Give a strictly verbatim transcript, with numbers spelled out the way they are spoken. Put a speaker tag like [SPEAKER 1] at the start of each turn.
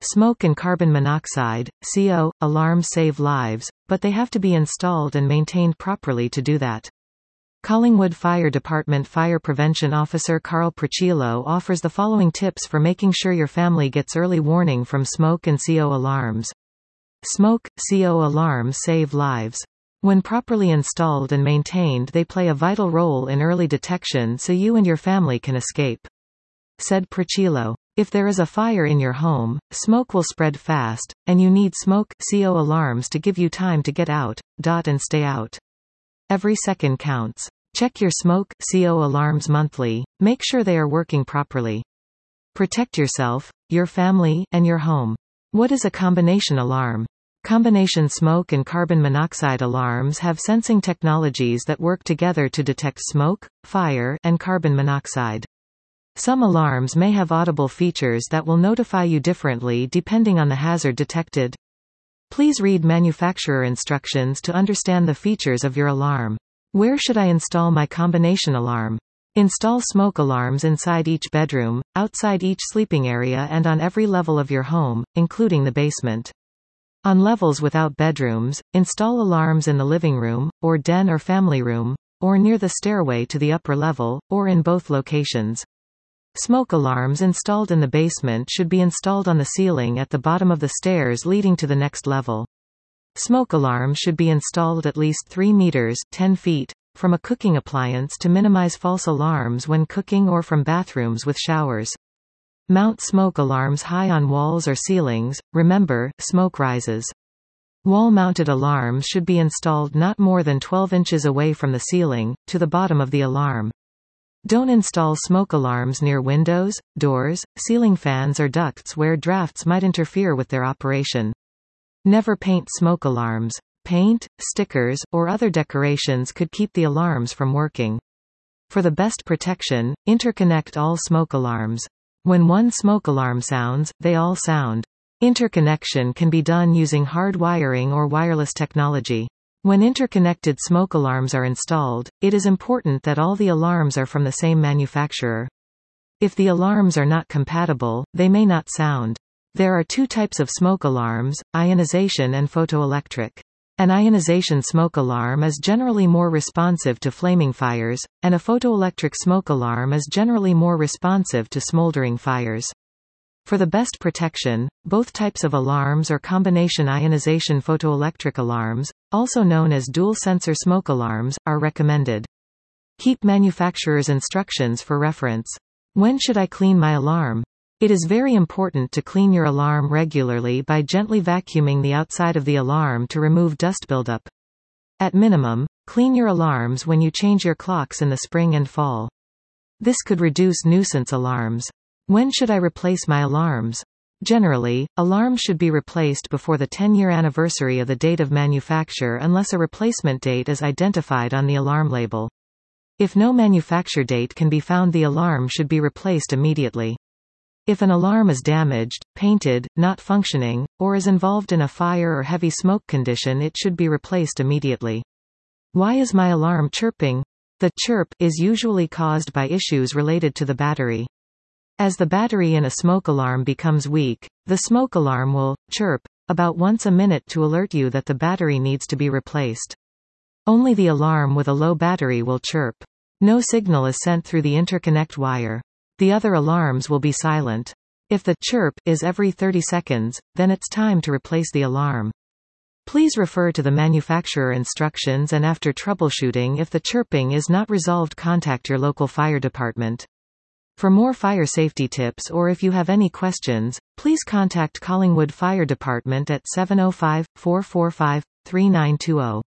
[SPEAKER 1] Smoke and carbon monoxide, C O, alarms save lives, but they have to be installed and maintained properly to do that. Collingwood Fire Department Fire Prevention Officer Carl Procillo offers the following tips for making sure your family gets early warning from smoke and C O alarms. Smoke, C O alarms save lives. When properly installed and maintained, they play a vital role in early detection so you and your family can escape. Said Procillo. If there is a fire in your home, smoke will spread fast, and you need smoke, C O alarms to give you time to get out, dot and stay out. Every second counts. Check your smoke, C O alarms monthly, make sure they are working properly. Protect yourself, your family, and your home. What is a combination alarm? Combination smoke and carbon monoxide alarms have sensing technologies that work together to detect smoke, fire, and carbon monoxide. Some alarms may have audible features that will notify you differently depending on the hazard detected. Please read manufacturer instructions to understand the features of your alarm. Where should I install my combination alarm? Install smoke alarms inside each bedroom, outside each sleeping area and on every level of your home, including the basement. On levels without bedrooms, install alarms in the living room, or den or family room, or near the stairway to the upper level, or in both locations. Smoke alarms installed in the basement should be installed on the ceiling at the bottom of the stairs leading to the next level. Smoke alarms should be installed at least three meters (ten feet) from a cooking appliance to minimize false alarms when cooking or from bathrooms with showers. Mount smoke alarms high on walls or ceilings. Remember, smoke rises. Wall-mounted alarms should be installed not more than twelve inches away from the ceiling, to the bottom of the alarm. Don't install smoke alarms near windows, doors, ceiling fans or ducts where drafts might interfere with their operation. Never paint smoke alarms. Paint, stickers, or other decorations could keep the alarms from working. For the best protection, interconnect all smoke alarms. When one smoke alarm sounds, they all sound. Interconnection can be done using hard wiring or wireless technology. When interconnected smoke alarms are installed, it is important that all the alarms are from the same manufacturer. If the alarms are not compatible, they may not sound. There are two types of smoke alarms, ionization and photoelectric. An ionization smoke alarm is generally more responsive to flaming fires, and a photoelectric smoke alarm is generally more responsive to smoldering fires. For the best protection, both types of alarms or combination ionization photoelectric alarms, also known as dual-sensor smoke alarms, are recommended. Keep manufacturer's instructions for reference. When should I clean my alarm? It is very important to clean your alarm regularly by gently vacuuming the outside of the alarm to remove dust buildup. At minimum, clean your alarms when you change your clocks in the spring and fall. This could reduce nuisance alarms. When should I replace my alarms? Generally, alarms should be replaced before the ten-year anniversary of the date of manufacture unless a replacement date is identified on the alarm label. If no manufacture date can be found, the alarm should be replaced immediately. If an alarm is damaged, painted, not functioning, or is involved in a fire or heavy smoke condition, it should be replaced immediately. Why is my alarm chirping? The chirp is usually caused by issues related to the battery. As the battery in a smoke alarm becomes weak, the smoke alarm will chirp about once a minute to alert you that the battery needs to be replaced. Only the alarm with a low battery will chirp. No signal is sent through the interconnect wire. The other alarms will be silent. If the chirp is every thirty seconds, then it's time to replace the alarm. Please refer to the manufacturer instructions, and after troubleshooting, if the chirping is not resolved, contact your local fire department. For more fire safety tips, or if you have any questions, please contact Collingwood Fire Department at seven oh five, four four five, three nine two oh.